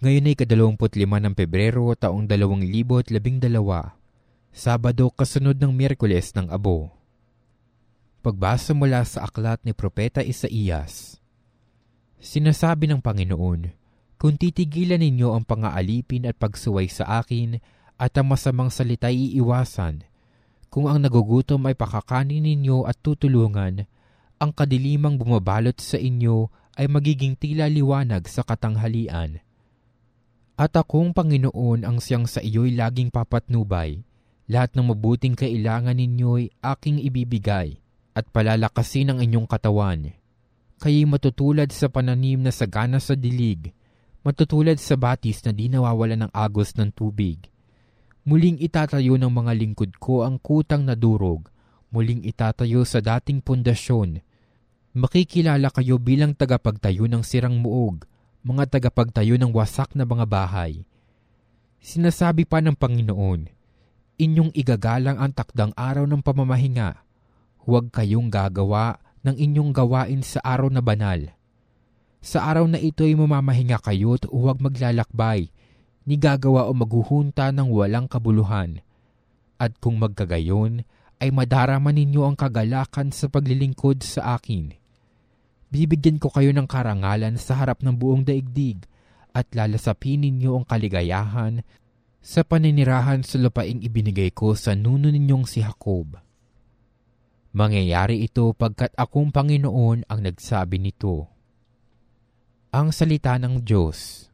Ngayon ay 25 ng Pebrero taong 2012, Sabado kasunod ng Miyerkules ng Abo. Pagbasa mula sa aklat ni Propeta Isaías. Sinasabi ng Panginoon, kung titigilan ninyo ang pang-aalipin at pagsuway sa akin at ang masamang salita iiwasan, kung ang nagugutom ay pakakanin ninyo at tutulungan, ang kadilimang bumabalot sa inyo ay magiging tila liwanag sa katanghalian. At akong Panginoon ang siyang sa iyo'y laging papatnubay, lahat ng mabuting kailangan ninyo'y aking ibibigay at palalakasin ang inyong katawan. Kayo'y matutulad sa pananim na sagana sa dilig, matutulad sa batis na di nawawala ng agos ng tubig. Muling itatayo ng mga lingkod ko ang kutang na durog, muling itatayo sa dating pundasyon. Makikilala kayo bilang tagapagtayo ng sirang muog, mga tagapagtayo ng wasak na mga bahay. Sinasabi pa ng Panginoon, inyong igagalang ang takdang araw ng pamamahinga. Huwag kayong gagawa ng inyong gawain sa araw na banal. Sa araw na ito'y mamamahinga kayo at huwag maglalakbay, ni gagawa o maghuhunta ng walang kabuluhan. At kung magkagayon, ay madarama ninyo ang kagalakan sa paglilingkod sa akin. Bibigyan ko kayo ng karangalan sa harap ng buong daigdig at lalasapin ninyo ang kaligayahan sa paninirahan sa lupaing ibinigay ko sa nuno ninyong si Jacob. Mangyayari ito pagkat akong Panginoon ang nagsabi nito. Ang salita ng Diyos.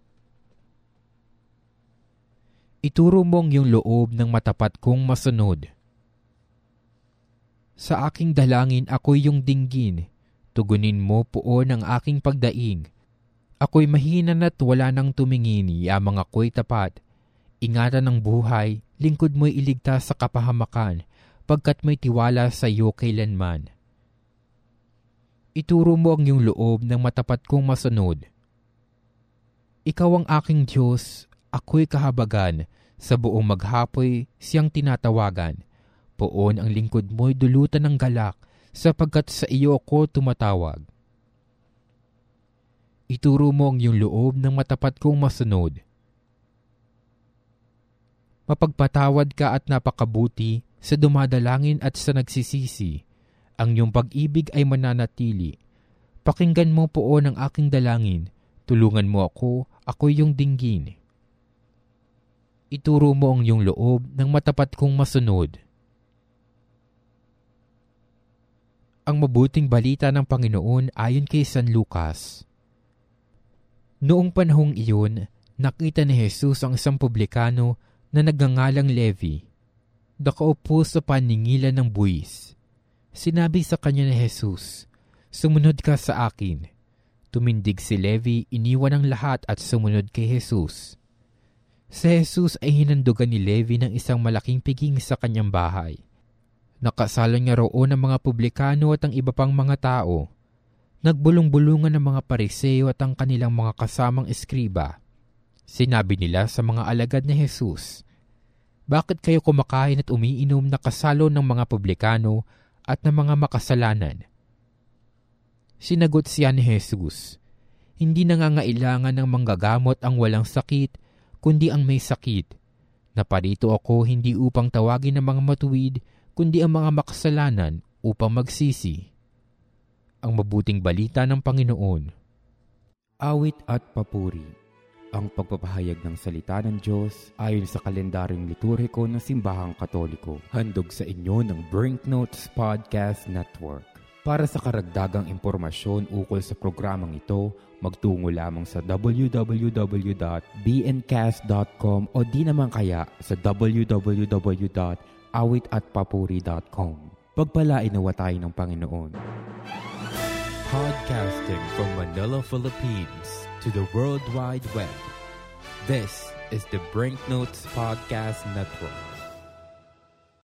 Ituro mong yung loob ng matapat kong masunod. Sa aking dalangin ako'y yung dinggin. Tugunin mo poon ang aking pagdaing. Ako'y mahina na't wala nang tumingin, yamang ako'y tapat. Ingatan ng buhay, lingkod mo'y iligtas sa kapahamakan, pagkat may tiwala sa iyo kailanman. Ituro mo ang iyong loob ng matapat kong masunod. Ikaw ang aking Diyos, ako'y kahabagan, sa buong maghapoy siyang tinatawagan. Poon ang lingkod mo'y dulutan ng galak, sapagkat sa iyo ako tumatawag. Ituro mo ang iyong loob ng matapat kong masunod. Mapagpatawad ka at napakabuti sa dumadalangin at sa nagsisisi. Ang iyong pag-ibig ay mananatili. Pakinggan mo poon ang aking dalangin. Tulungan mo ako, ako'y iyong dinggin. Ituro mo ang iyong loob ng matapat kong masunod. Ang mabuting balita ng Panginoon ayon kay San Lucas. Noong panahong iyon, nakita ni Jesus ang isang publikano na nagngangalang Levi, nakaupo sa paningilan ng buwis. Sinabi sa kanya ni Jesus, sumunod ka sa akin. Tumindig si Levi, iniwan ang lahat at sumunod kay Jesus. Si Jesus ay hinandugan ni Levi ng isang malaking piging sa kanyang bahay. Nakasalo niya roon ang mga publikano at ang iba pang mga tao. Nagbulong-bulungan ang mga Pariseo at ang kanilang mga kasamang eskriba. Sinabi nila sa mga alagad ni Jesus, bakit kayo kumakain at umiinom na kasalo ng mga publikano at ng mga makasalanan? Sinagot siya ni Jesus, hindi nangangailangan ng manggagamot ang walang sakit, kundi ang may sakit. Naparito ako hindi upang tawagin ang mga matuwid, kundi ang mga makasalanan upang magsisi. Ang mabuting balita ng Panginoon. Awit at papuri. Ang pagpapahayag ng salita ng Diyos ayon sa kalendaryong liturhiko ng Simbahang Katoliko. Handog sa inyo ng Brinknotes Podcast Network. Para sa karagdagang impormasyon ukol sa programang ito, magtungo lamang sa www.bncast.com o di naman kaya sa www.awitatpapuri.com. Pagpalain nawa tayo ng Panginoon. Podcasting from Manila, Philippines to the World Wide Web. This is the Brinknotes Podcast Network.